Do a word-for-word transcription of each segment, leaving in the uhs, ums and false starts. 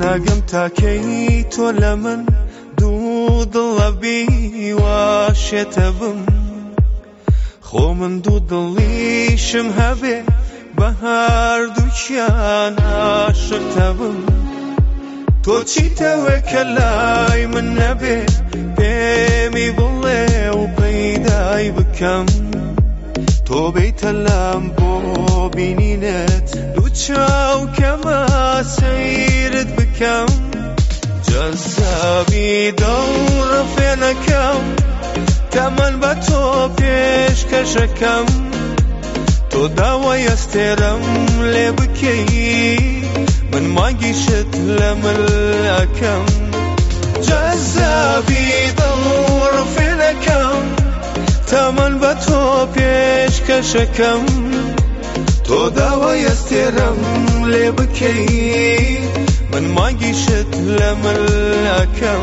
ناگەم تاکەی تۆ لە من دوو دڵە بیواشێتە بم خۆ من دوو دڵیشم هەبێ بە هەردووکیان عاشقتە بم تۆ چیتەوە کە لای من نەبێ پێمی بڵێ و پەیدای بکەم تۆ بیتە لام بۆ بینینت دوو چاو کەمە سەیرت بکەم جەزابی دەوڕە فێنەکەم کە من بە تۆ پێشکەشەکەم تۆ داوای ئەستێرەم لێ بکەی من ماگیشت لە ملەکەم جەزابی دەوڕە فێنەکەم تا من بە تۆ پێشکەشەکەم تۆ داوای ئەستێرەم لێ بکەی من ماگیشت لە ملەکەم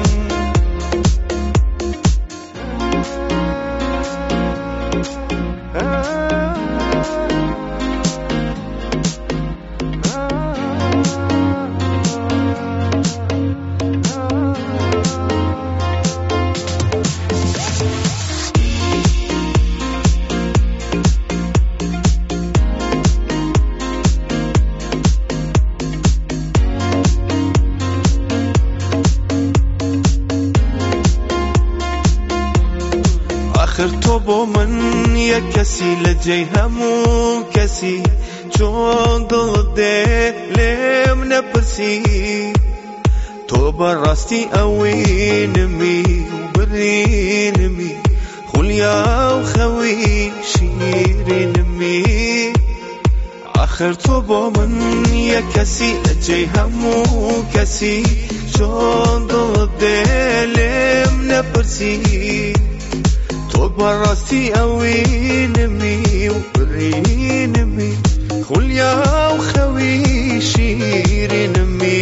آخر تۆ بۆ من یەک کەسی لە جێی هەموو کەسی چۆن دڵت دێ لێم نەپرسی تۆ بەڕاستی ئەوینمی و برینمی خولیا و خەوی شیرینمی آخر تۆ بۆ من یەک کەسی لە جێی هەموو کەسی چۆن دڵت دێ لێم نەپرسی تۆ بەڕاستی ئەوینمی و برینمی خولیا و خەوی شیرینمی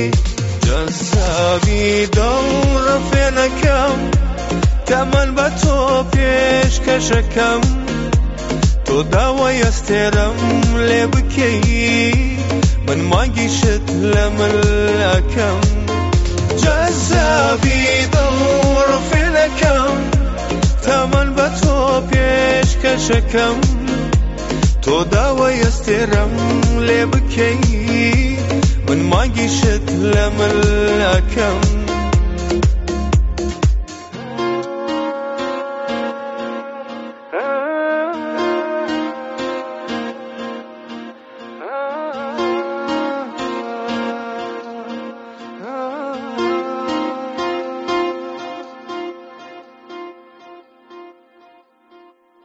جەزابی دەوڕە فێنەکەم کە من بە تۆ پێشکەشەکەم تۆ داوای ئەستێرەم لێ بکەی من ماگیشت لە ملەکەم جەزابی دەوڕە فێنەکەم تا من بە تۆ پێشکەشەکەم تۆ داوای ئەستێرەم لێ بکەی من ماگیشت لە ملەکەم